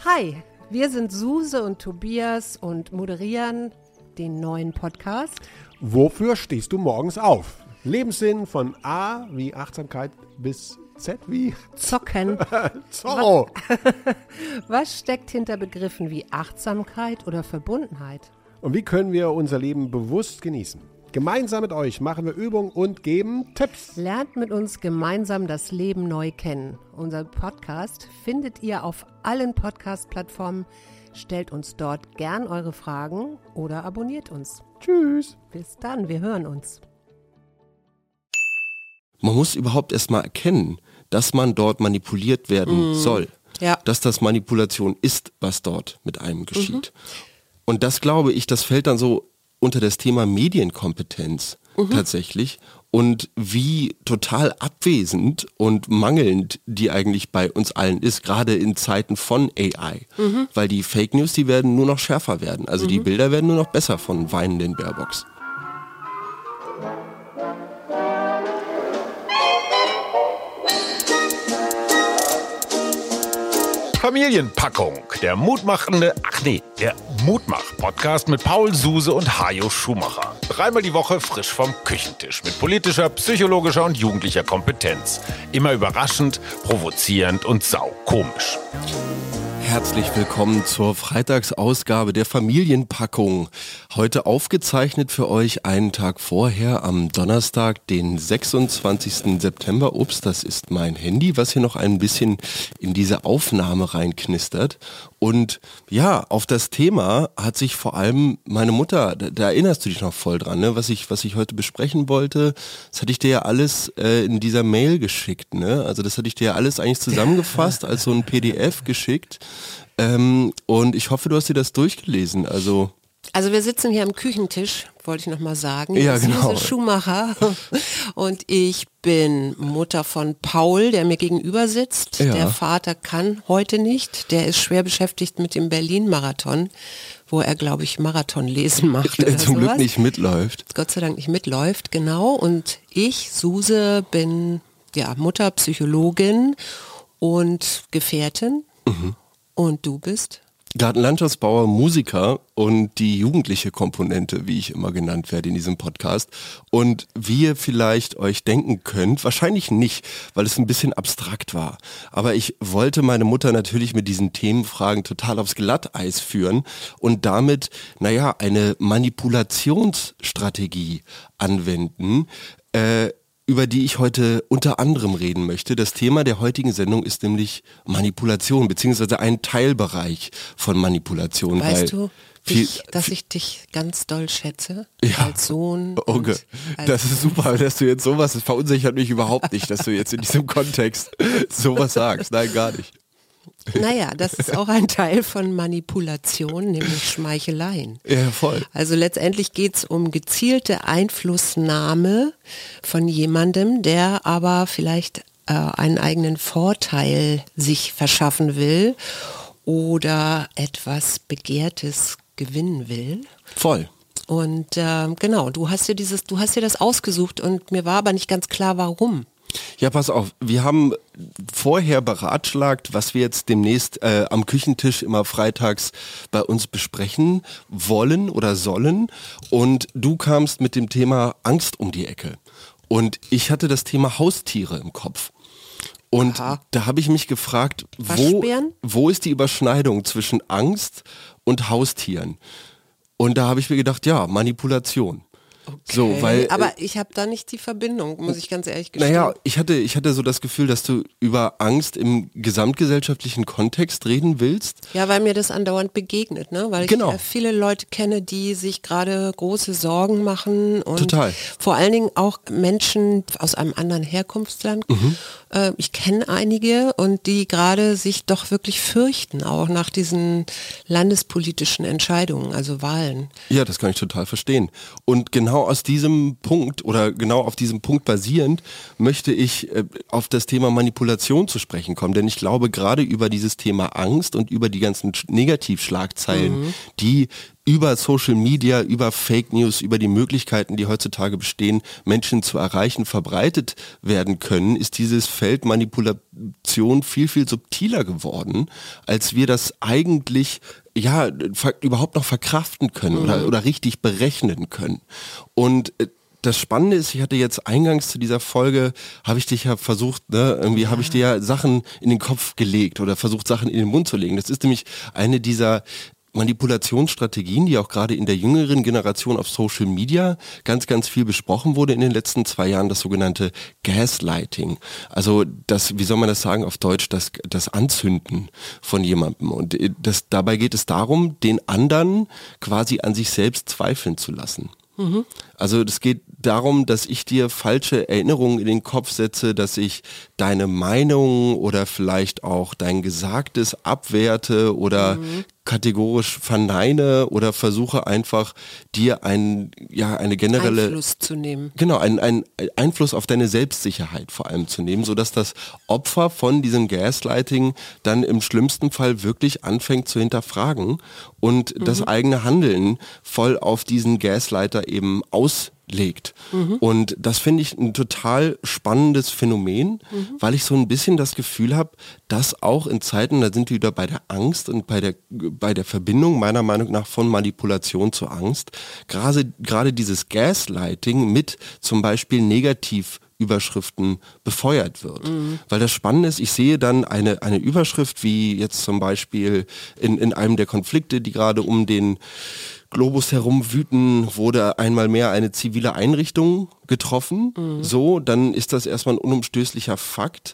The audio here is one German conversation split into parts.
Hi, wir sind Suse und Tobias und moderieren den neuen Podcast. Wofür stehst du morgens auf? Lebenssinn von A wie Achtsamkeit bis Z wie Zocken. Zorro. Was steckt hinter Begriffen wie Achtsamkeit oder Verbundenheit? Und wie können wir unser Leben bewusst genießen? Gemeinsam mit euch machen wir Übungen und geben Tipps. Lernt mit uns gemeinsam das Leben neu kennen. Unser Podcast findet ihr auf allen Podcast-Plattformen. Stellt uns dort gern eure Fragen oder abonniert uns. Tschüss. Bis dann, wir hören uns. Man muss überhaupt erstmal erkennen, dass man dort manipuliert werden soll. Ja. Dass das Manipulation ist, was dort mit einem geschieht. Und das, glaube ich, das fällt dann so unter das Thema Medienkompetenz tatsächlich und wie total abwesend und mangelnd die eigentlich bei uns allen ist, gerade in Zeiten von AI. Weil die Fake News, die werden nur noch schärfer werden. Also die Bilder werden nur noch besser von weinenden Baerbocks. Familienpackung, der Mutmach-Podcast mit Paul Suse und Hajo Schumacher. 3-mal die Woche frisch vom Küchentisch mit politischer, psychologischer und jugendlicher Kompetenz. Immer überraschend, provozierend und saukomisch. Herzlich willkommen zur Freitagsausgabe der Familienpackung. Heute aufgezeichnet für euch einen Tag vorher am Donnerstag, den 26. September. Ups, das ist mein Handy, was hier noch ein bisschen in diese Aufnahme reinknistert. Und ja, auf das Thema hat sich vor allem meine Mutter, da erinnerst du dich noch voll dran, ne? Was ich heute besprechen wollte, das hatte ich dir ja alles in dieser Mail geschickt, ne? Also das hatte ich dir ja alles eigentlich zusammengefasst, als so ein PDF geschickt. Und ich hoffe, du hast dir das durchgelesen. Also wir sitzen hier am Küchentisch, wollte ich nochmal sagen. Ja, genau. Suse Schumacher und ich bin Mutter von Paul, der mir gegenüber sitzt. Ja. Der Vater kann heute nicht, der ist schwer beschäftigt mit dem Berlin-Marathon, wo er, glaube ich, Marathonlesen macht oder zum Glück sowas. nicht mitläuft. Gott sei Dank nicht mitläuft, genau. Und ich, Suse, bin Mutter, Psychologin und Gefährtin. Und du bist? Gartenlandschaftsbauer, Musiker und die jugendliche Komponente, wie ich immer genannt werde in diesem Podcast. Und wie ihr vielleicht euch denken könnt, wahrscheinlich nicht, weil es ein bisschen abstrakt war. Aber ich wollte meine Mutter natürlich mit diesen Themenfragen total aufs Glatteis führen und damit, eine Manipulationsstrategie anwenden, über die ich heute unter anderem reden möchte. Das Thema der heutigen Sendung ist nämlich Manipulation, beziehungsweise ein Teilbereich von Manipulation. Weißt du, dass ich dich ganz doll schätze, als Sohn. Okay, das ist super, dass du jetzt sowas, das verunsichert mich überhaupt nicht, dass du jetzt in diesem Kontext sowas sagst. Nein, gar nicht. Naja, das ist auch ein Teil von Manipulation, nämlich Schmeicheleien. Ja, voll. Also letztendlich geht es um gezielte Einflussnahme von jemandem, der aber vielleicht einen eigenen Vorteil sich verschaffen will oder etwas Begehrtes gewinnen will. Voll. Und genau, du hast dir das ausgesucht und mir war aber nicht ganz klar, warum. Ja, pass auf, wir haben vorher beratschlagt, was wir jetzt demnächst am Küchentisch immer freitags bei uns besprechen wollen oder sollen. Und du kamst mit dem Thema Angst um die Ecke. Und ich hatte das Thema Haustiere im Kopf. Und da habe ich mich gefragt, wo ist die Überschneidung zwischen Angst und Haustieren? Und da habe ich mir gedacht, Manipulation. Okay, so, weil, aber ich habe da nicht die Verbindung, muss ich ganz ehrlich gestehen. Naja, ich hatte so das Gefühl, dass du über Angst im gesamtgesellschaftlichen Kontext reden willst. Ja, weil mir das andauernd begegnet, ne? Weil ich viele Leute kenne, die sich gerade große Sorgen machen und Total. Vor allen Dingen auch Menschen aus einem anderen Herkunftsland. Ich kenne einige und die gerade sich doch wirklich fürchten, auch nach diesen landespolitischen Entscheidungen, also Wahlen. Ja, das kann ich total verstehen. Und genau aus diesem Punkt oder genau auf diesem Punkt basierend möchte ich auf das Thema Manipulation zu sprechen kommen, denn ich glaube gerade über dieses Thema Angst und über die ganzen Negativschlagzeilen, die über Social Media, über Fake News, über die Möglichkeiten, die heutzutage bestehen, Menschen zu erreichen, verbreitet werden können, ist dieses Feld Manipulation viel, viel subtiler geworden, als wir das eigentlich überhaupt noch verkraften können oder richtig berechnen können. Und das Spannende ist, ich hatte jetzt eingangs zu dieser Folge, habe ich dich ja versucht, habe ich dir ja Sachen in den Kopf gelegt oder versucht, Sachen in den Mund zu legen. Das ist nämlich eine dieser Manipulationsstrategien, die auch gerade in der jüngeren Generation auf Social Media ganz, ganz viel besprochen wurde in den letzten 2 Jahren, das sogenannte Gaslighting. Also das, wie soll man das sagen auf Deutsch, das Anzünden von jemandem. Und dabei geht es darum, den anderen quasi an sich selbst zweifeln zu lassen. Also es geht darum, dass ich dir falsche Erinnerungen in den Kopf setze, dass ich deine Meinung oder vielleicht auch dein Gesagtes abwerte oder kategorisch verneine oder versuche einfach dir eine generelle Einfluss zu nehmen. Genau, einen Einfluss auf deine Selbstsicherheit vor allem zu nehmen, sodass das Opfer von diesem Gaslighting dann im schlimmsten Fall wirklich anfängt zu hinterfragen und das eigene Handeln voll auf diesen Gaslighter eben auslegt. Und das finde ich ein total spannendes Phänomen, weil ich so ein bisschen das Gefühl habe, dass auch in Zeiten, da sind wir wieder bei der Angst und bei der Verbindung meiner Meinung nach von Manipulation zu Angst, gerade dieses Gaslighting mit zum Beispiel Negativüberschriften befeuert wird. Weil das Spannende ist, ich sehe dann eine Überschrift wie jetzt zum Beispiel in einem der Konflikte, die gerade um den Globus herum wüten, wurde einmal mehr eine zivile Einrichtung getroffen. So, dann ist das erstmal ein unumstößlicher Fakt.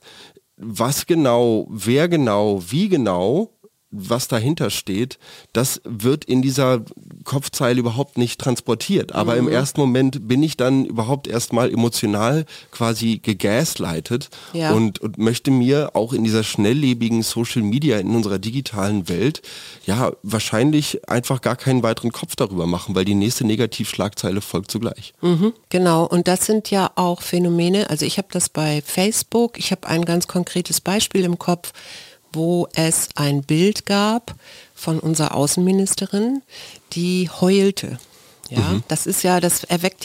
Was genau, wer genau, wie genau, was dahinter steht, das wird in dieser Kopfzeile überhaupt nicht transportiert. Aber im ersten Moment bin ich dann überhaupt erstmal emotional quasi gegaslightet und möchte mir auch in dieser schnelllebigen Social Media, in unserer digitalen Welt, wahrscheinlich einfach gar keinen weiteren Kopf darüber machen, weil die nächste Negativschlagzeile folgt zugleich. Genau, und das sind ja auch Phänomene, also ich habe das bei Facebook, ich habe ein ganz konkretes Beispiel im Kopf, wo es ein Bild gab von unserer Außenministerin, die heulte. Ja, das weckt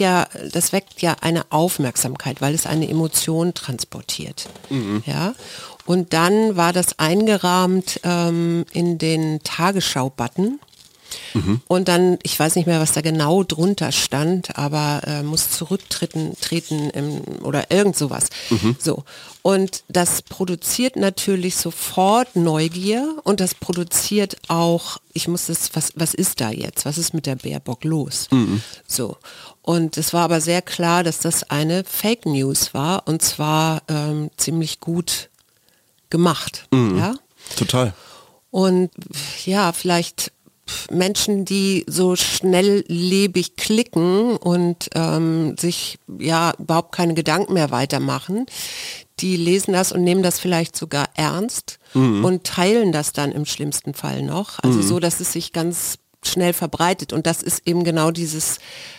ja eine Aufmerksamkeit, weil es eine Emotion transportiert. Ja, und dann war das eingerahmt in den Tagesschau-Button. Und dann, ich weiß nicht mehr, was da genau drunter stand, aber muss zurücktreten oder irgend sowas. So. Und das produziert natürlich sofort Neugier und das produziert auch, was ist da jetzt? Was ist mit der Baerbock los? So. Und es war aber sehr klar, dass das eine Fake News war und zwar ziemlich gut gemacht. Ja? Total. Und ja, vielleicht Menschen, die so schnelllebig klicken und sich überhaupt keine Gedanken mehr weitermachen, die lesen das und nehmen das vielleicht sogar ernst und teilen das dann im schlimmsten Fall noch. Also so, dass es sich ganz schnell verbreitet. Und das ist eben genau dieses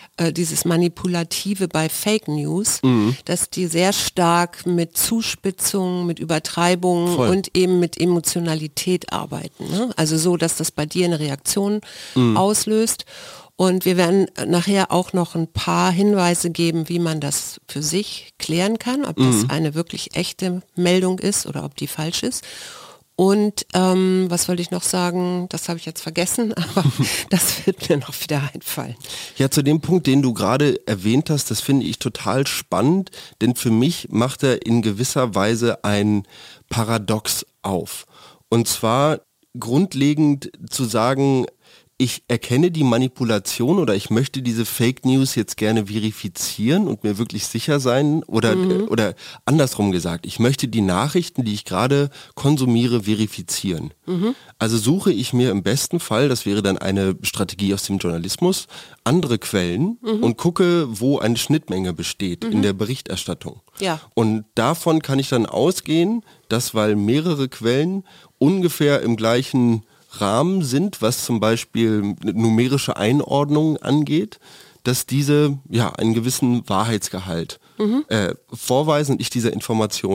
Manipulative bei Fake News, dass die sehr stark mit Zuspitzungen, mit Übertreibungen und eben mit Emotionalität arbeiten. Ne? Also so, dass das bei dir eine Reaktion auslöst. Und wir werden nachher auch noch ein paar Hinweise geben, wie man das für sich klären kann, ob das eine wirklich echte Meldung ist oder ob die falsch ist. Und was wollte ich noch sagen? Das habe ich jetzt vergessen, aber das wird mir noch wieder einfallen. Ja, zu dem Punkt, den du gerade erwähnt hast, das finde ich total spannend, denn für mich macht er in gewisser Weise ein Paradox auf. Und zwar grundlegend zu sagen, ich erkenne die Manipulation oder ich möchte diese Fake News jetzt gerne verifizieren und mir wirklich sicher sein oder andersrum gesagt, ich möchte die Nachrichten, die ich gerade konsumiere, verifizieren. Also suche ich mir im besten Fall, das wäre dann eine Strategie aus dem Journalismus, andere Quellen und gucke, wo eine Schnittmenge besteht in der Berichterstattung. Ja. Und davon kann ich dann ausgehen, dass weil mehrere Quellen ungefähr im gleichen Rahmen sind, was zum Beispiel numerische Einordnung angeht, dass diese einen gewissen Wahrheitsgehalt vorweisen und ich dieser Information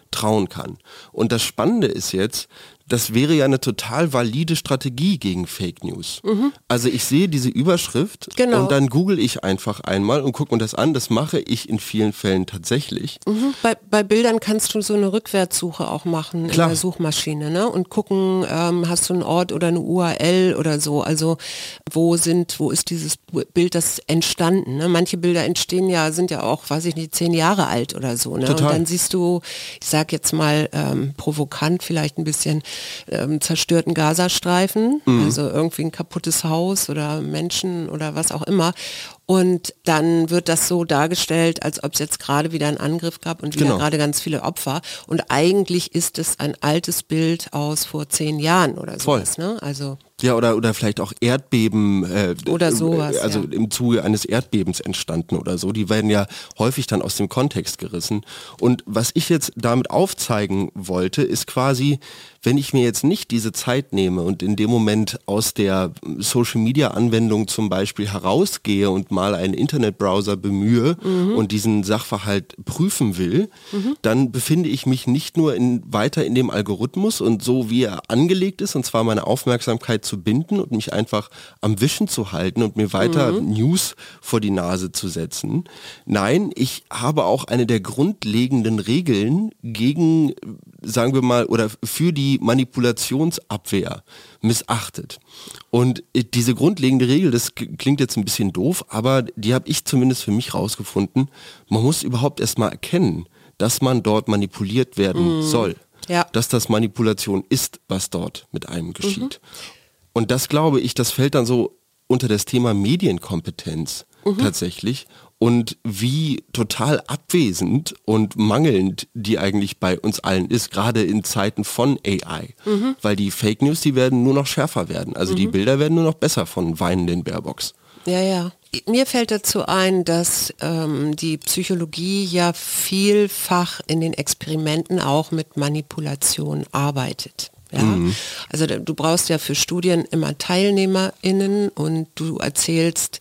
trauen kann. Und das Spannende ist jetzt, das wäre ja eine total valide Strategie gegen Fake News. Also ich sehe diese Überschrift und dann google ich einfach einmal und gucke mir das an. Das mache ich in vielen Fällen tatsächlich. Bei Bildern kannst du so eine Rückwärtssuche auch machen. Klar. In der Suchmaschine, ne? Und gucken, hast du einen Ort oder eine URL oder so. Also wo ist dieses Bild das entstanden? Ne? Manche Bilder sind ja auch, weiß ich nicht, 10 Jahre alt oder so. Ne? Total. Und dann siehst du, ich sag jetzt mal provokant vielleicht ein bisschen, zerstörten Gazastreifen, also irgendwie ein kaputtes Haus oder Menschen oder was auch immer. Und dann wird das so dargestellt, als ob es jetzt gerade wieder einen Angriff gab und wieder gerade ganz viele Opfer. Und eigentlich ist es ein altes Bild aus vor 10 Jahren oder sowas. Ne? Also ja, oder vielleicht auch Erdbeben oder sowas, also im Zuge eines Erdbebens entstanden oder so. Die werden ja häufig dann aus dem Kontext gerissen. Und was ich jetzt damit aufzeigen wollte, ist quasi, wenn ich mir jetzt nicht diese Zeit nehme und in dem Moment aus der Social-Media-Anwendung zum Beispiel herausgehe und mal einen Internetbrowser bemühe und diesen Sachverhalt prüfen will, dann befinde ich mich nicht nur weiter in dem Algorithmus und so wie er angelegt ist, und zwar meine Aufmerksamkeit zu binden und mich einfach am Wischen zu halten und mir weiter News vor die Nase zu setzen. Nein, ich habe auch eine der grundlegenden Regeln gegen, sagen wir mal, oder für die Manipulationsabwehr missachtet. Und diese grundlegende Regel, das klingt jetzt ein bisschen doof, aber die habe ich zumindest für mich rausgefunden. Man muss überhaupt erstmal erkennen, dass man dort manipuliert werden soll. Ja. Dass das Manipulation ist, was dort mit einem geschieht. Und das, glaube ich, das fällt dann so unter das Thema Medienkompetenz tatsächlich. Und wie total abwesend und mangelnd die eigentlich bei uns allen ist, gerade in Zeiten von AI. Weil die Fake News, die werden nur noch schärfer werden. Also die Bilder werden nur noch besser von weinenden Baerbocks. Ja, ja. Mir fällt dazu ein, dass die Psychologie ja vielfach in den Experimenten auch mit Manipulation arbeitet. Ja, also du brauchst ja für Studien immer TeilnehmerInnen und du erzählst,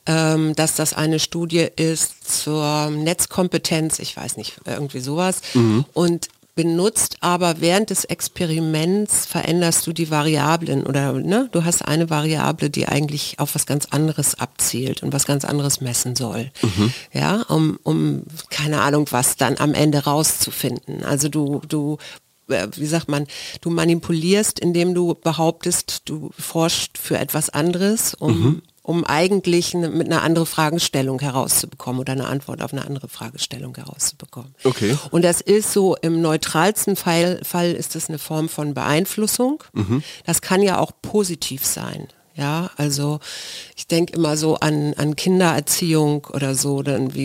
dass das eine Studie ist zur Netzkompetenz, ich weiß nicht, irgendwie sowas, und benutzt aber während des Experiments veränderst du die Variablen oder ne, du hast eine Variable, die eigentlich auf was ganz anderes abzielt und was ganz anderes messen soll. Ja, um keine Ahnung was dann am Ende rauszufinden. Also du wie sagt man, du manipulierst, indem du behauptest, du forschst für etwas anderes, um eigentlich mit einer anderen Fragestellung herauszubekommen oder eine Antwort auf eine andere Fragestellung herauszubekommen. Okay. Und das ist so, im neutralsten Fall ist es eine Form von Beeinflussung. Das kann ja auch positiv sein. Ja, also ich denke immer so an Kindererziehung oder so, dann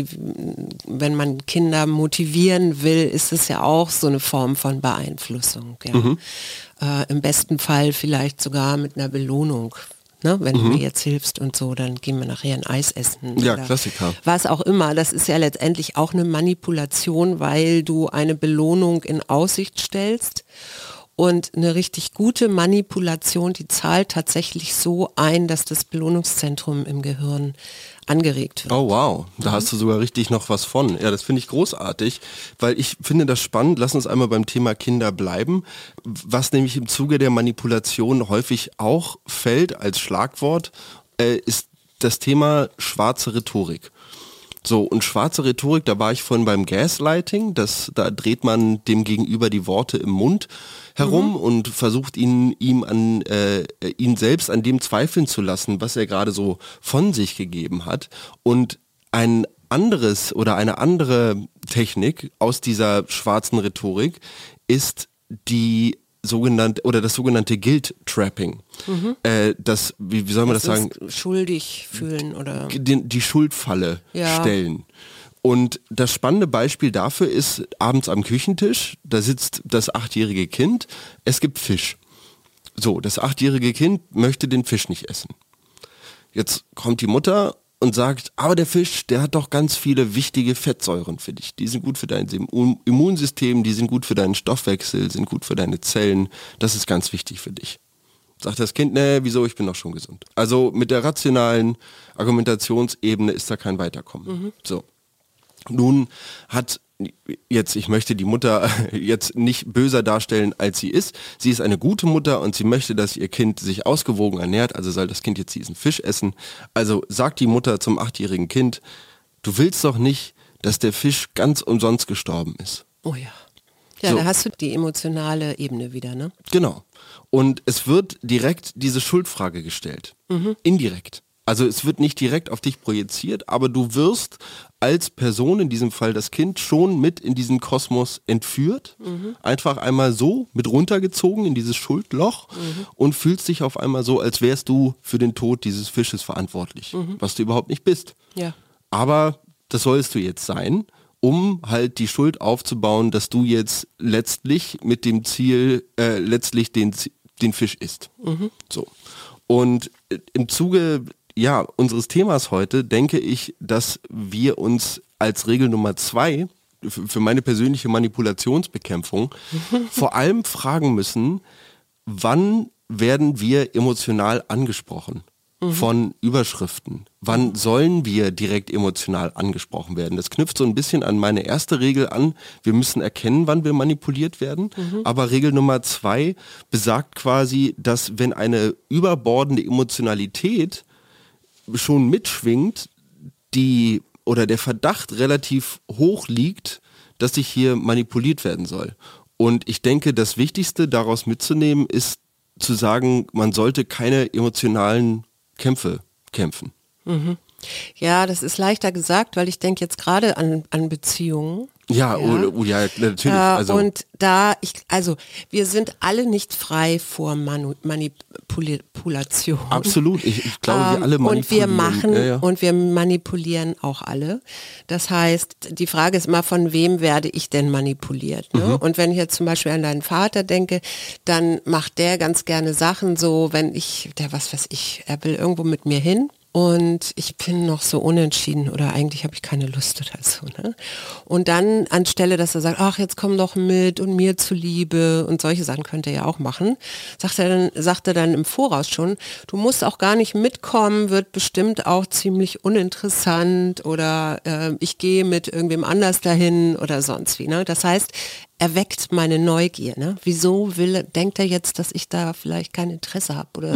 wenn man Kinder motivieren will, ist es ja auch so eine Form von Beeinflussung. Ja. Im besten Fall vielleicht sogar mit einer Belohnung. Ne, wenn du mir jetzt hilfst und so, dann gehen wir nachher ein Eis essen. Ja, oder Klassiker. Was auch immer. Das ist ja letztendlich auch eine Manipulation, weil du eine Belohnung in Aussicht stellst. Und eine richtig gute Manipulation, die zahlt tatsächlich so ein, dass das Belohnungszentrum im Gehirn angeregt wird. Oh wow, da hast du sogar richtig noch was von. Ja, das finde ich großartig, weil ich finde das spannend. Lass uns einmal beim Thema Kinder bleiben. Was nämlich im Zuge der Manipulation häufig auch fällt als Schlagwort, ist das Thema schwarze Rhetorik. So, und schwarze Rhetorik, da war ich vorhin beim Gaslighting, da dreht man dem Gegenüber die Worte im Mund herum und versucht ihn selbst an dem zweifeln zu lassen, was er gerade so von sich gegeben hat. Und ein anderes oder eine andere Technik aus dieser schwarzen Rhetorik ist das sogenannte Guilt-Trapping. Wie soll man das sagen? Schuldig fühlen oder? Die Schuldfalle stellen. Und das spannende Beispiel dafür ist abends am Küchentisch, da sitzt das 8-jährige Kind, es gibt Fisch. So, das 8-jährige Kind möchte den Fisch nicht essen. Jetzt kommt die Mutter und sagt, aber der Fisch, der hat doch ganz viele wichtige Fettsäuren für dich. Die sind gut für dein Immunsystem, die sind gut für deinen Stoffwechsel, sind gut für deine Zellen. Das ist ganz wichtig für dich. Sagt das Kind, wieso, ich bin doch schon gesund. Also mit der rationalen Argumentationsebene ist da kein Weiterkommen. So. Nun hat jetzt, ich möchte die Mutter jetzt nicht böser darstellen, als sie ist. Sie ist eine gute Mutter und sie möchte, dass ihr Kind sich ausgewogen ernährt, also soll das Kind jetzt diesen Fisch essen. Also sagt die Mutter zum 8-jährigen Kind, du willst doch nicht, dass der Fisch ganz umsonst gestorben ist. Oh ja. Ja, so. Da hast du die emotionale Ebene wieder, ne? Genau. Und es wird direkt diese Schuldfrage gestellt. Indirekt. Also es wird nicht direkt auf dich projiziert, aber du wirst als Person, in diesem Fall das Kind, schon mit in diesen Kosmos entführt, einfach einmal so mit runtergezogen in dieses Schuldloch und fühlst dich auf einmal so, als wärst du für den Tod dieses Fisches verantwortlich, was du überhaupt nicht bist. Ja. Aber das sollst du jetzt sein, um halt die Schuld aufzubauen, dass du jetzt letztlich mit dem Ziel, letztlich den Fisch isst. So. Und im Zuge unseres Themas heute denke ich, dass wir uns als Regel Nummer 2 für meine persönliche Manipulationsbekämpfung vor allem fragen müssen, wann werden wir emotional angesprochen von Überschriften? Wann sollen wir direkt emotional angesprochen werden? Das knüpft so ein bisschen an meine erste Regel an. Wir müssen erkennen, wann wir manipuliert werden. Aber Regel Nummer 2 besagt quasi, dass wenn eine überbordende Emotionalität schon mitschwingt, der Verdacht relativ hoch liegt, dass ich hier manipuliert werden soll. Und ich denke, das Wichtigste daraus mitzunehmen ist zu sagen, man sollte keine emotionalen Kämpfe kämpfen. Ja, das ist leichter gesagt, weil ich denke jetzt gerade an Beziehungen. Ja, natürlich. Und wir sind alle nicht frei vor Manipulation. Absolut, ich glaube, wir alle manipulieren. Und wir manipulieren auch alle. Das heißt, die Frage ist immer, von wem werde ich denn manipuliert? Ne? Und wenn ich jetzt zum Beispiel an deinen Vater denke, dann macht der ganz gerne Sachen so, er will irgendwo mit mir hin. Und ich bin noch so unentschieden oder eigentlich habe ich keine Lust oder so. Ne? Und dann anstelle, dass er sagt, ach, jetzt komm doch mit und mir zuliebe und solche Sachen könnte er ja auch machen, sagt er dann im Voraus schon, du musst auch gar nicht mitkommen, wird bestimmt auch ziemlich uninteressant oder ich gehe mit irgendwem anders dahin oder sonst wie. Ne? Das heißt, er weckt meine Neugier. Ne? Wieso denkt er jetzt, dass ich da vielleicht kein Interesse habe oder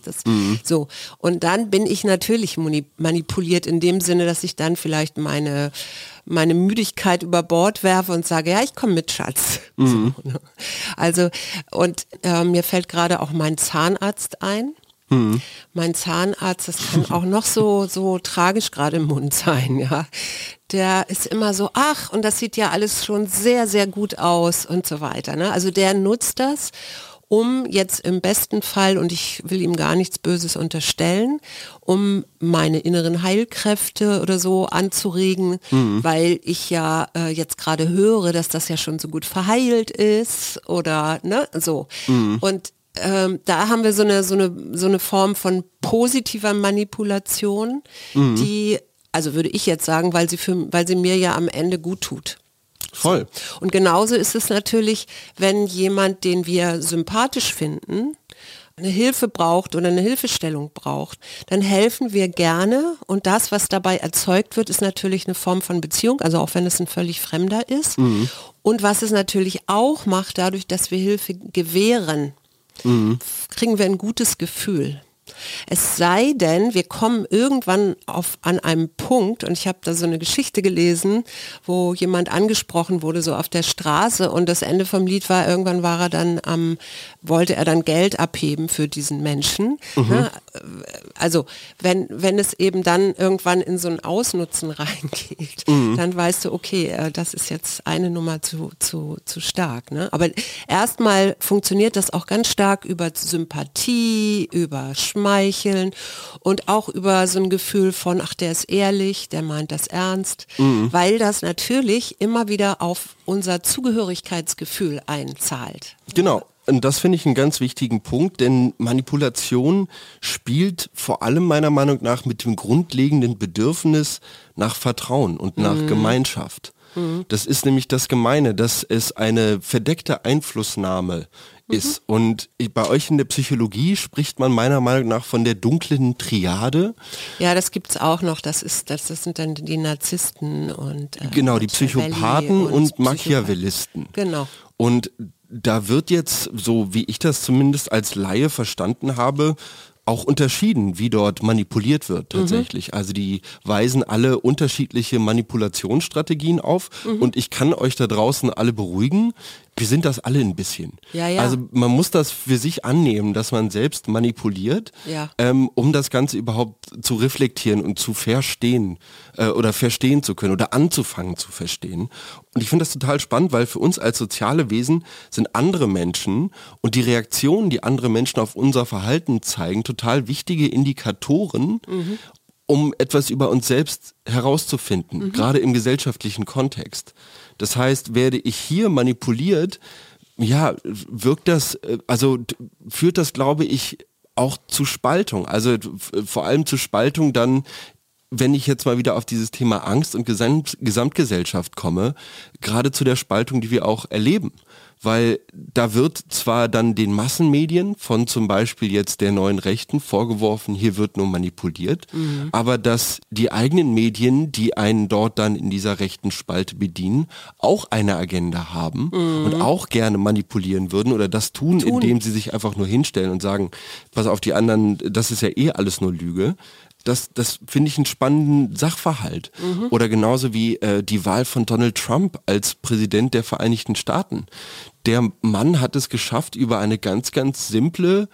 so? Und dann bin ich natürlich manipuliert in dem Sinne, dass ich dann vielleicht meine Müdigkeit über Bord werfe und sage, ja, ich komme mit, Schatz. So, ne? Also, und mir fällt gerade auch mein Zahnarzt ein. Mein Zahnarzt, das kann auch noch so tragisch gerade im Mund sein, ja. Der ist immer so, ach, und das sieht ja alles schon sehr, sehr gut aus und so weiter. Ne? Also der nutzt das, um jetzt im besten Fall, und ich will ihm gar nichts Böses unterstellen, um meine inneren Heilkräfte oder so anzuregen, weil ich ja jetzt gerade höre, dass das ja schon so gut verheilt ist oder ne, so. Und da haben wir so eine Form von positiver Manipulation, die, also würde ich jetzt sagen, weil sie mir ja am Ende gut tut. Voll. So. Und genauso ist es natürlich, wenn jemand, den wir sympathisch finden, eine Hilfe braucht oder eine Hilfestellung braucht, dann helfen wir gerne und das, was dabei erzeugt wird, ist natürlich eine Form von Beziehung, also auch wenn es ein völlig Fremder ist. Und was es natürlich auch macht, dadurch, dass wir Hilfe gewähren, kriegen wir ein gutes Gefühl. Es sei denn, wir kommen irgendwann an einem Punkt, und ich habe da so eine Geschichte gelesen, wo jemand angesprochen wurde, so auf der Straße, und das Ende vom Lied war, irgendwann wollte er dann Geld abheben für diesen Menschen. Ne? Also wenn es eben dann irgendwann in so ein Ausnutzen reingeht, dann weißt du, okay, das ist jetzt eine Nummer zu stark. Ne? Aber erstmal funktioniert das auch ganz stark über Sympathie, über Schmeicheln und auch über so ein Gefühl von, ach, der ist ehrlich, der meint das ernst, weil das natürlich immer wieder auf unser Zugehörigkeitsgefühl einzahlt. Genau. Und das finde ich einen ganz wichtigen Punkt, denn Manipulation spielt vor allem meiner Meinung nach mit dem grundlegenden Bedürfnis nach Vertrauen und nach Gemeinschaft. Das ist nämlich das Gemeine, dass es eine verdeckte Einflussnahme ist. Und bei euch in der Psychologie spricht man meiner Meinung nach von der dunklen Triade. Ja, das gibt's auch noch. Das sind dann die Narzissten und genau, die Psychopathen und Machiavellisten. Genau. Und da wird jetzt, so wie ich das zumindest als Laie verstanden habe, auch unterschieden, wie dort manipuliert wird tatsächlich. Also die weisen alle unterschiedliche Manipulationsstrategien auf und ich kann euch da draußen alle beruhigen, wir sind das alle ein bisschen. Ja, ja. Also man muss das für sich annehmen, dass man selbst manipuliert, um das Ganze überhaupt zu reflektieren und zu verstehen oder verstehen zu können oder anzufangen zu verstehen. Und ich finde das total spannend, weil für uns als soziale Wesen sind andere Menschen und die Reaktionen, die andere Menschen auf unser Verhalten zeigen, total wichtige Indikatoren, um etwas über uns selbst herauszufinden, gerade im gesellschaftlichen Kontext. Das heißt, werde ich hier manipuliert, ja, führt das, glaube ich, auch zu Spaltung. Also vor allem zu Spaltung dann, wenn ich jetzt mal wieder auf dieses Thema Angst und Gesamtgesellschaft komme, gerade zu der Spaltung, die wir auch erleben. Weil da wird zwar dann den Massenmedien von zum Beispiel jetzt der neuen Rechten vorgeworfen, hier wird nur manipuliert, aber dass die eigenen Medien, die einen dort dann in dieser rechten Spalte bedienen, auch eine Agenda haben und auch gerne manipulieren würden oder das tun, indem sie sich einfach nur hinstellen und sagen, pass auf die anderen, das ist ja eh alles nur Lüge. Das finde ich einen spannenden Sachverhalt. Oder genauso wie die Wahl von Donald Trump als Präsident der Vereinigten Staaten. Der Mann hat es geschafft, über eine ganz, ganz simple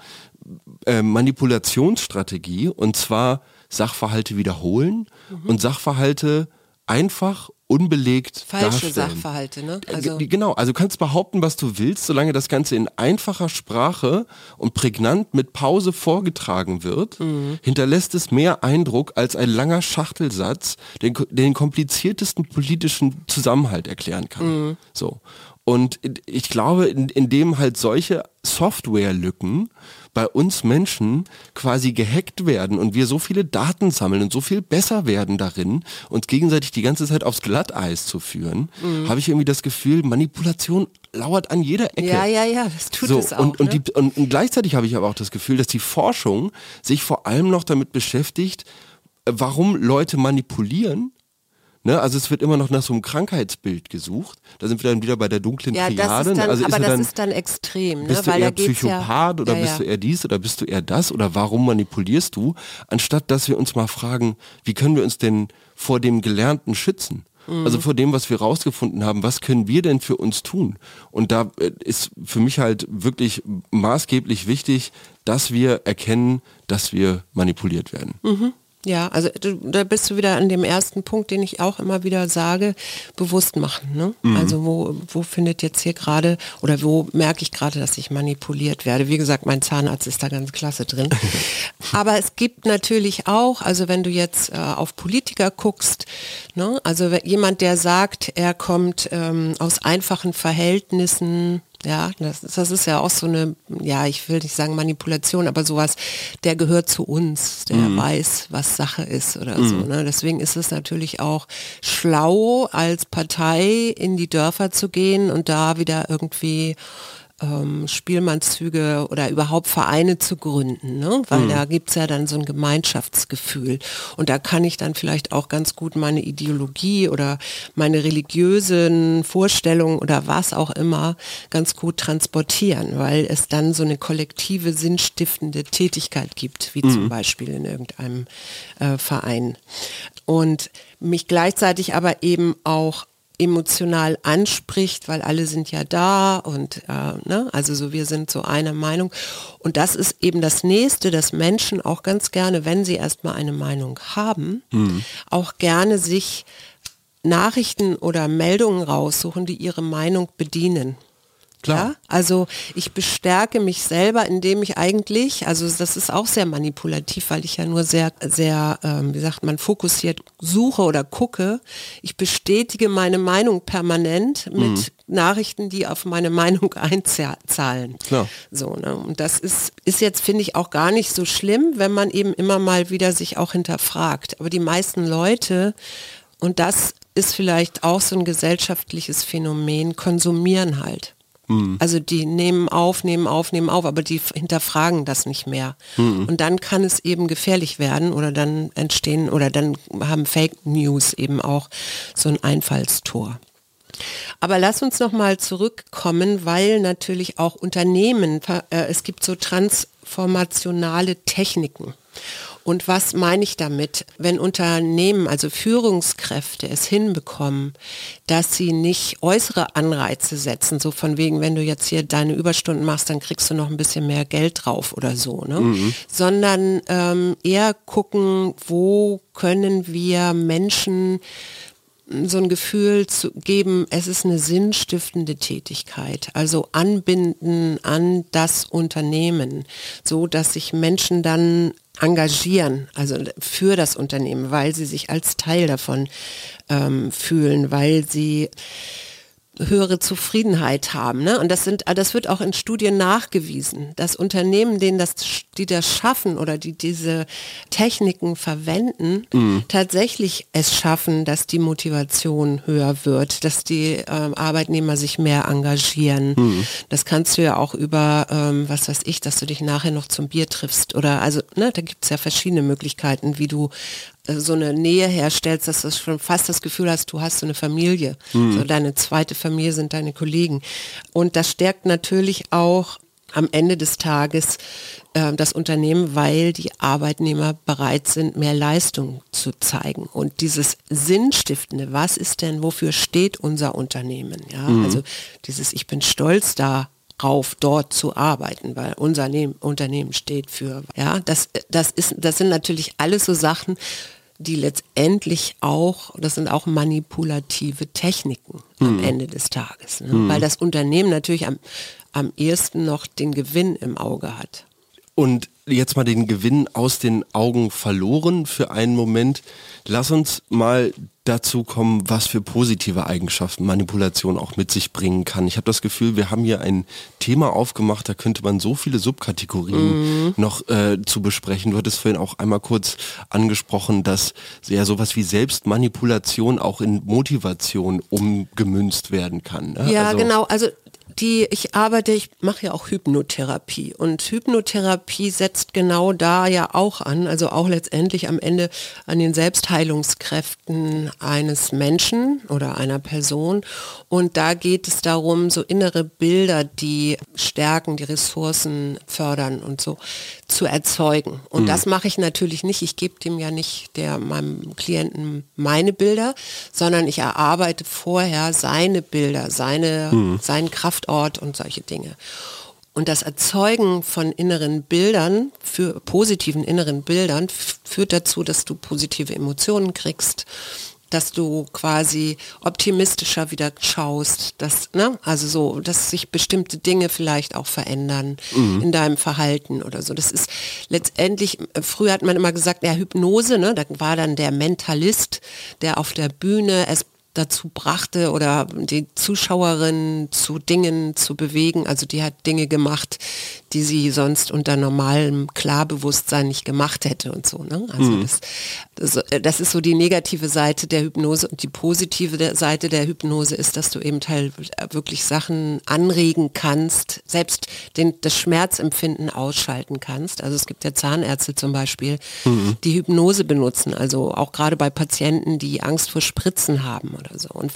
Manipulationsstrategie, und zwar Sachverhalte wiederholen und Sachverhalte einfach unbelegt falsche darstellen. Sachverhalte, ne? Also Genau, also du kannst behaupten, was du willst, solange das Ganze in einfacher Sprache und prägnant mit Pause vorgetragen wird, hinterlässt es mehr Eindruck als ein langer Schachtelsatz, den kompliziertesten politischen Zusammenhalt erklären kann. So. Und ich glaube, indem halt solche Softwarelücken bei uns Menschen quasi gehackt werden und wir so viele Daten sammeln und so viel besser werden darin, uns gegenseitig die ganze Zeit aufs Glatteis zu führen, habe ich irgendwie das Gefühl, Manipulation lauert an jeder Ecke. Ja, das tut es auch. Und gleichzeitig habe ich aber auch das Gefühl, dass die Forschung sich vor allem noch damit beschäftigt, warum Leute manipulieren. Ne, also es wird immer noch nach so einem Krankheitsbild gesucht. Da sind wir dann wieder bei der dunklen Triade. Das ist dann extrem. Bist du eher Psychopath oder bist du eher dies oder bist du eher das oder warum manipulierst du? Anstatt dass wir uns mal fragen, wie können wir uns denn vor dem Gelernten schützen? Also vor dem, was wir rausgefunden haben, was können wir denn für uns tun? Und da ist für mich halt wirklich maßgeblich wichtig, dass wir erkennen, dass wir manipuliert werden. Ja, also da bist du wieder an dem ersten Punkt, den ich auch immer wieder sage, bewusst machen. Ne? Also wo findet jetzt hier gerade oder wo merke ich gerade, dass ich manipuliert werde? Wie gesagt, mein Zahnarzt ist da ganz klasse drin. Aber es gibt natürlich auch, also wenn du jetzt auf Politiker guckst, ne? Also jemand, der sagt, er kommt aus einfachen Verhältnissen, ja, das ist ja auch so eine, ja, ich will nicht sagen Manipulation, aber sowas, der gehört zu uns, der weiß, was Sache ist oder so. Ne? Deswegen ist es natürlich auch schlau, als Partei in die Dörfer zu gehen und da wieder irgendwie Spielmannszüge oder überhaupt Vereine zu gründen, ne? Weil da gibt's ja dann so ein Gemeinschaftsgefühl und da kann ich dann vielleicht auch ganz gut meine Ideologie oder meine religiösen Vorstellungen oder was auch immer ganz gut transportieren, weil es dann so eine kollektive, sinnstiftende Tätigkeit gibt, wie zum Beispiel in irgendeinem Verein. Und mich gleichzeitig aber eben auch emotional anspricht, weil alle sind ja da und also so wir sind so einer Meinung und das ist eben das Nächste, dass Menschen auch ganz gerne, wenn sie erstmal eine Meinung haben, auch gerne sich Nachrichten oder Meldungen raussuchen, die ihre Meinung bedienen. Klar. Ja? Also ich bestärke mich selber, indem ich eigentlich, also das ist auch sehr manipulativ, weil ich ja nur sehr, wie sagt man, fokussiert suche oder gucke. Ich bestätige meine Meinung permanent mit Nachrichten, die auf meine Meinung einzahlen. Klar. So, ne? Und das ist jetzt, finde ich, auch gar nicht so schlimm, wenn man eben immer mal wieder sich auch hinterfragt. Aber die meisten Leute, und das ist vielleicht auch so ein gesellschaftliches Phänomen, konsumieren halt. Also die nehmen auf, aber die hinterfragen das nicht mehr. Und dann kann es eben gefährlich werden oder dann entstehen oder dann haben Fake News eben auch so ein Einfallstor. Aber lass uns noch mal zurückkommen, weil natürlich auch Unternehmen, es gibt so transformationale Techniken. Und was meine ich damit? Wenn Unternehmen, also Führungskräfte es hinbekommen, dass sie nicht äußere Anreize setzen, so von wegen, wenn du jetzt hier deine Überstunden machst, dann kriegst du noch ein bisschen mehr Geld drauf oder so, ne? Sondern eher gucken, wo können wir Menschen so ein Gefühl zu geben, es ist eine sinnstiftende Tätigkeit, also anbinden an das Unternehmen, so dass sich Menschen dann engagieren, also für das Unternehmen, weil sie sich als Teil davon fühlen, weil sie höhere Zufriedenheit haben. Ne? Und das wird auch in Studien nachgewiesen, dass Unternehmen, die das schaffen oder die diese Techniken verwenden, tatsächlich es schaffen, dass die Motivation höher wird, dass die Arbeitnehmer sich mehr engagieren. Das kannst du ja auch über, was weiß ich, dass du dich nachher noch zum Bier triffst oder also, ne, da gibt es ja verschiedene Möglichkeiten, wie du so eine Nähe herstellst, dass du schon fast das Gefühl hast, du hast so eine Familie. So deine zweite Familie sind deine Kollegen. Und das stärkt natürlich auch am Ende des Tages das Unternehmen, weil die Arbeitnehmer bereit sind, mehr Leistung zu zeigen. Und dieses Sinnstiftende, was ist denn, wofür steht unser Unternehmen? Ja, also dieses, ich bin stolz darauf, dort zu arbeiten, weil unser Unternehmen steht für, ja, das sind natürlich alles so Sachen, die letztendlich auch, das sind auch manipulative Techniken am Ende des Tages, ne? Weil das Unternehmen natürlich am ehesten noch den Gewinn im Auge hat. Und jetzt mal den Gewinn aus den Augen verloren für einen Moment. Lass uns mal dazu kommen, was für positive Eigenschaften Manipulation auch mit sich bringen kann. Ich habe das Gefühl, wir haben hier ein Thema aufgemacht, da könnte man so viele Subkategorien noch zu besprechen. Du hattest vorhin auch einmal kurz angesprochen, dass ja sowas wie Selbstmanipulation auch in Motivation umgemünzt werden kann. Ne? Ja, genau. Also ich mache ja auch Hypnotherapie und Hypnotherapie setzt genau da ja auch an, also auch letztendlich am Ende an den Selbstheilungskräften eines Menschen oder einer Person und da geht es darum, so innere Bilder, die stärken, die Ressourcen fördern und so zu erzeugen und das mache ich natürlich nicht, ich gebe dem ja nicht meinem Klienten meine Bilder, sondern ich erarbeite vorher seine Bilder, seinen Kraftort und solche Dinge. Und das Erzeugen von inneren Bildern, für positiven inneren Bildern, führt dazu, dass du positive Emotionen kriegst, dass du quasi optimistischer wieder schaust, dass sich bestimmte Dinge vielleicht auch verändern in deinem Verhalten oder so. Das ist letztendlich, früher hat man immer gesagt, ja, Hypnose, ne, da war dann der Mentalist, der auf der Bühne es dazu brachte oder die Zuschauerin zu Dingen zu bewegen. Also die hat Dinge gemacht, die sie sonst unter normalem Klarbewusstsein nicht gemacht hätte und so. Ne? Also das ist so die negative Seite der Hypnose und die positive Seite der Hypnose ist, dass du eben wirklich Sachen anregen kannst, selbst das Schmerzempfinden ausschalten kannst. Also es gibt ja Zahnärzte zum Beispiel, die Hypnose benutzen, also auch gerade bei Patienten, die Angst vor Spritzen haben oder so. Und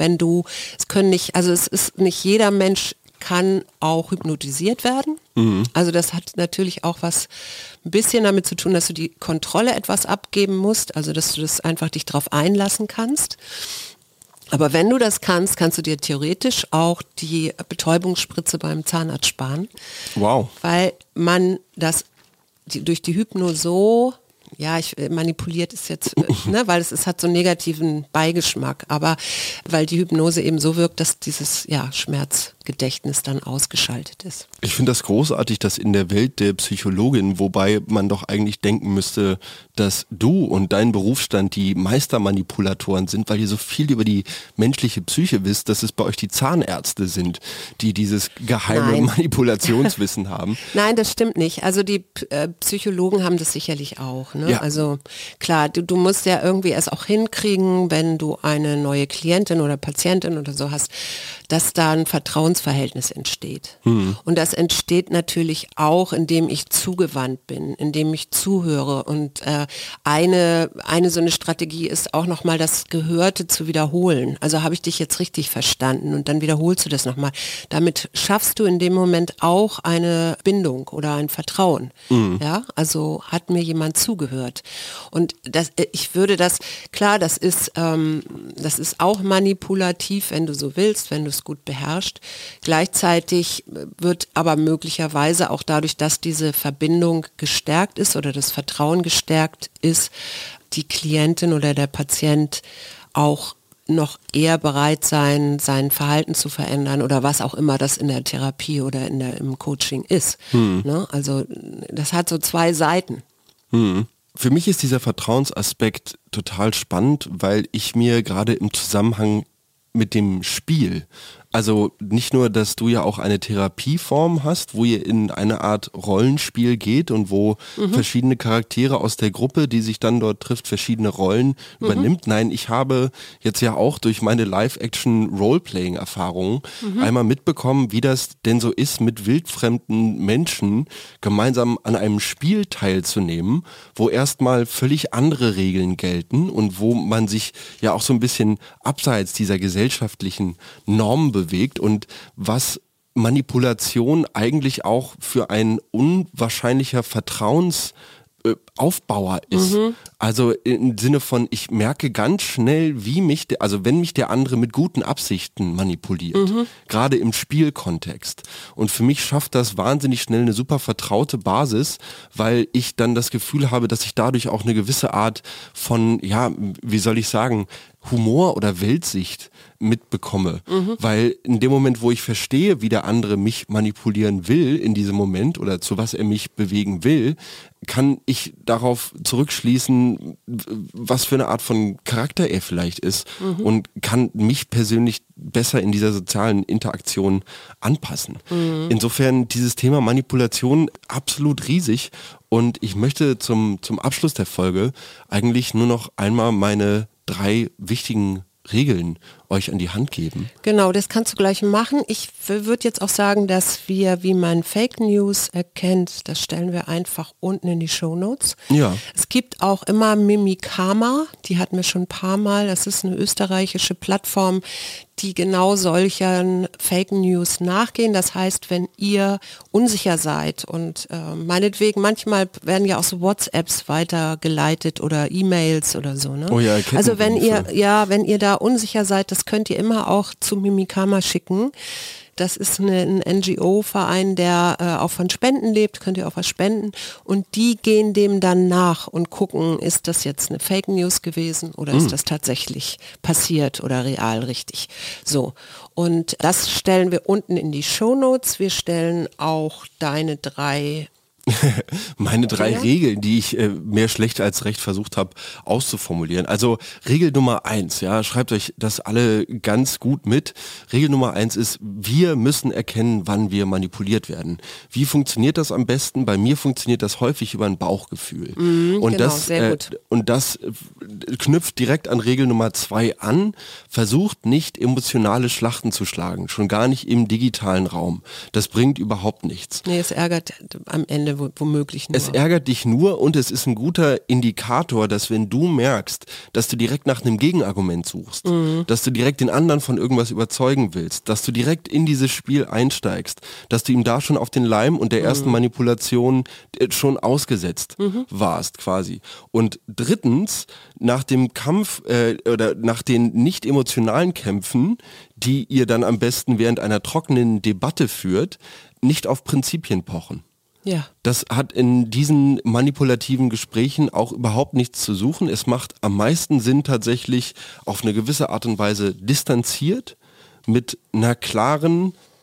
es ist nicht jeder Mensch kann auch hypnotisiert werden. Also das hat natürlich auch was ein bisschen damit zu tun, dass du die Kontrolle etwas abgeben musst, also dass du das einfach dich drauf einlassen kannst. Aber wenn du das kannst, kannst du dir theoretisch auch die Betäubungsspritze beim Zahnarzt sparen. Wow. Weil man durch die Hypno so, manipuliert ist jetzt, ne, weil es hat so einen negativen Beigeschmack, aber weil die Hypnose eben so wirkt, dass dieses Schmerz Gedächtnis dann ausgeschaltet ist. Ich finde das großartig, dass in der Welt der Psychologin, wobei man doch eigentlich denken müsste, dass du und dein Berufsstand die Meistermanipulatoren sind, weil ihr so viel über die menschliche Psyche wisst, dass es bei euch die Zahnärzte sind, die dieses geheime Manipulationswissen haben. Nein, das stimmt nicht. Also die Psychologen haben das sicherlich auch. Ne? Ja. Also klar, du musst ja irgendwie es auch hinkriegen, wenn du eine neue Klientin oder Patientin oder so hast, dass da ein Vertrauensverhältnis entsteht. Und das entsteht natürlich auch, indem ich zugewandt bin, indem ich zuhöre. Und eine so eine Strategie ist auch nochmal das Gehörte zu wiederholen. Also habe ich dich jetzt richtig verstanden und dann wiederholst du das nochmal. Damit schaffst du in dem Moment auch eine Bindung oder ein Vertrauen. Ja, also hat mir jemand zugehört. Und ich würde das, klar, das ist auch manipulativ, wenn du so willst, wenn du es gut beherrscht. Gleichzeitig wird aber möglicherweise auch dadurch, dass diese Verbindung gestärkt ist oder das Vertrauen gestärkt ist, die Klientin oder der Patient auch noch eher bereit sein Verhalten zu verändern oder was auch immer das in der Therapie oder im Coaching ist. Ne? Also das hat so zwei Seiten. Für mich ist dieser Vertrauensaspekt total spannend, weil ich mir gerade im Zusammenhang mit dem Spiel, also nicht nur, dass du ja auch eine Therapieform hast, wo ihr in eine Art Rollenspiel geht und wo verschiedene Charaktere aus der Gruppe, die sich dann dort trifft, verschiedene Rollen übernimmt. Nein, ich habe jetzt ja auch durch meine Live-Action-Roleplaying-Erfahrungen einmal mitbekommen, wie das denn so ist, mit wildfremden Menschen gemeinsam an einem Spiel teilzunehmen, wo erstmal völlig andere Regeln gelten und wo man sich ja auch so ein bisschen abseits dieser gesellschaftlichen Normen bewegt und was Manipulation eigentlich auch für ein unwahrscheinlicher Vertrauensaufbauer ist. Also im Sinne von, ich merke ganz schnell, wenn mich der andere mit guten Absichten manipuliert, gerade im Spielkontext. Und für mich schafft das wahnsinnig schnell eine super vertraute Basis, weil ich dann das Gefühl habe, dass ich dadurch auch eine gewisse Art von, ja, wie soll ich sagen, Humor oder Weltsicht mitbekomme. Weil in dem Moment, wo ich verstehe, wie der andere mich manipulieren will in diesem Moment oder zu was er mich bewegen will, kann ich darauf zurückschließen, was für eine Art von Charakter er vielleicht ist und kann mich persönlich besser in dieser sozialen Interaktion anpassen. Insofern dieses Thema Manipulation absolut riesig und ich möchte zum Abschluss der Folge eigentlich nur noch einmal meine 3 wichtigen Regeln euch an die Hand geben. Genau, das kannst du gleich machen. Ich würde jetzt auch sagen, dass wir, wie man Fake News erkennt, das stellen wir einfach unten in die Shownotes. Ja. Es gibt auch immer Mimikama, die hatten wir schon ein paar Mal. Das ist eine österreichische Plattform, die genau solchen Fake News nachgehen. Das heißt, wenn ihr unsicher seid und meinetwegen, manchmal werden ja auch so WhatsApps weitergeleitet oder E-Mails oder so. Ne? Oh ja, also wenn ihr da unsicher seid, das könnt ihr immer auch zu Mimikama schicken. Das ist ein NGO-Verein, der auch von Spenden lebt, könnt ihr auch was spenden. Und die gehen dem dann nach und gucken, ist das jetzt eine Fake News gewesen oder ist das tatsächlich passiert oder real richtig. So, und das stellen wir unten in die Shownotes. Wir stellen auch deine 3 Meine 3 Regeln, die ich mehr schlecht als recht versucht habe auszuformulieren. Also Regel Nummer 1, ja, schreibt euch das alle ganz gut mit. Regel Nummer 1 ist, wir müssen erkennen, wann wir manipuliert werden. Wie funktioniert das am besten? Bei mir funktioniert das häufig über ein Bauchgefühl. Und genau, sehr gut. Und das knüpft direkt an Regel Nummer 2 an. Versucht nicht emotionale Schlachten zu schlagen, schon gar nicht im digitalen Raum. Das bringt überhaupt nichts. Nee, es ärgert am Ende womöglich nur. Es ärgert dich nur und es ist ein guter Indikator, dass wenn du merkst, dass du direkt nach einem Gegenargument suchst, dass du direkt den anderen von irgendwas überzeugen willst, dass du direkt in dieses Spiel einsteigst, dass du ihm da schon auf den Leim und der ersten Manipulation schon ausgesetzt warst quasi. Und drittens, nach dem Kampf oder nach den nicht emotionalen Kämpfen, die ihr dann am besten während einer trockenen Debatte führt, nicht auf Prinzipien pochen. Ja. Das hat in diesen manipulativen Gesprächen auch überhaupt nichts zu suchen. Es macht am meisten Sinn tatsächlich auf eine gewisse Art und Weise distanziert mit einer klaren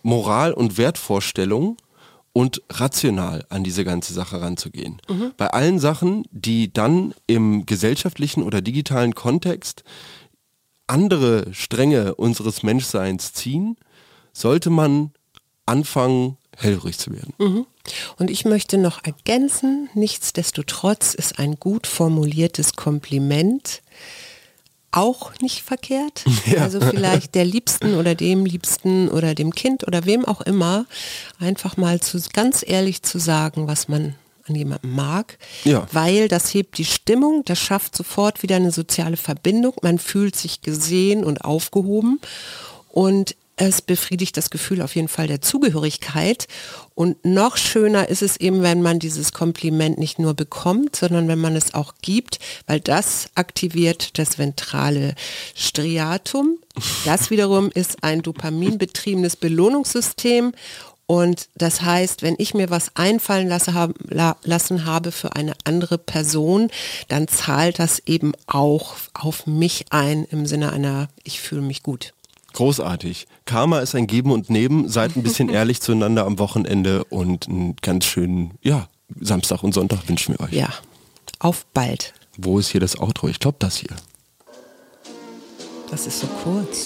Moral- und Wertvorstellung und rational an diese ganze Sache ranzugehen. Bei allen Sachen, die dann im gesellschaftlichen oder digitalen Kontext andere Stränge unseres Menschseins ziehen, sollte man anfangen, hellhörig zu werden. Und ich möchte noch ergänzen, nichtsdestotrotz ist ein gut formuliertes Kompliment auch nicht verkehrt. Ja. Also vielleicht der Liebsten oder dem Liebsten oder dem Kind oder wem auch immer einfach mal ganz ehrlich zu sagen, was man an jemandem mag, weil das hebt die Stimmung, das schafft sofort wieder eine soziale Verbindung, man fühlt sich gesehen und aufgehoben und es befriedigt das Gefühl auf jeden Fall der Zugehörigkeit und noch schöner ist es eben, wenn man dieses Kompliment nicht nur bekommt, sondern wenn man es auch gibt, weil das aktiviert das ventrale Striatum. Das wiederum ist ein dopaminbetriebenes Belohnungssystem und das heißt, wenn ich mir was einfallen lassen habe für eine andere Person, dann zahlt das eben auch auf mich ein im Sinne einer, ich fühle mich gut. Großartig. Karma ist ein Geben und Nehmen. Seid ein bisschen ehrlich zueinander am Wochenende und einen ganz schönen, Samstag und Sonntag wünschen wir euch. Ja, auf bald. Wo ist hier das Outro? Ich glaube das hier. Das ist so kurz.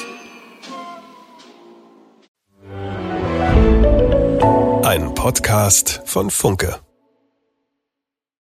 Ein Podcast von Funke.